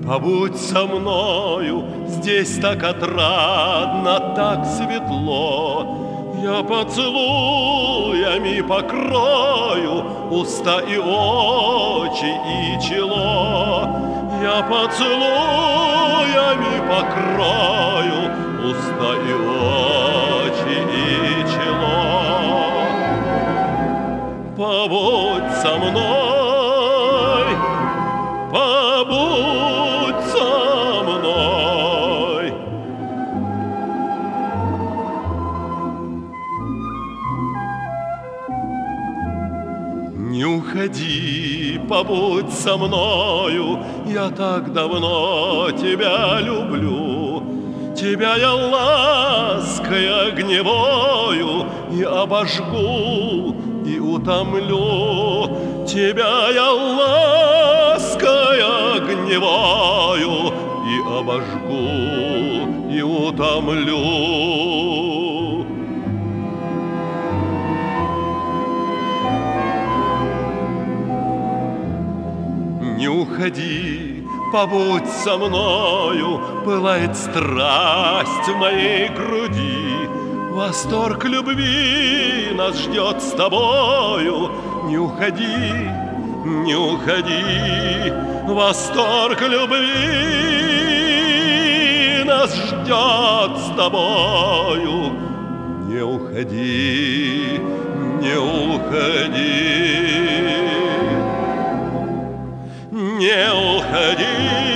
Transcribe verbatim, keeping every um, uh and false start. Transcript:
Побудь со мною, здесь так отрадно, так светло. Я поцелуями покрою уста и очи и чело. Я поцелуями покрою уста и очи и чело. Побудь со мной, побудь со мной. Не уходи, побудь со мною, я так давно тебя люблю. Тебя я лаской огневою и обожгу, и утомлю. Тебя я лаской огневою и обожгу, и утомлю. Не уходи, побудь со мною, пылает страсть в моей груди. Восторг любви нас ждет с тобою. Не уходи, не уходи, восторг любви нас ждет с тобою. Не уходи, не уходи, не уходи.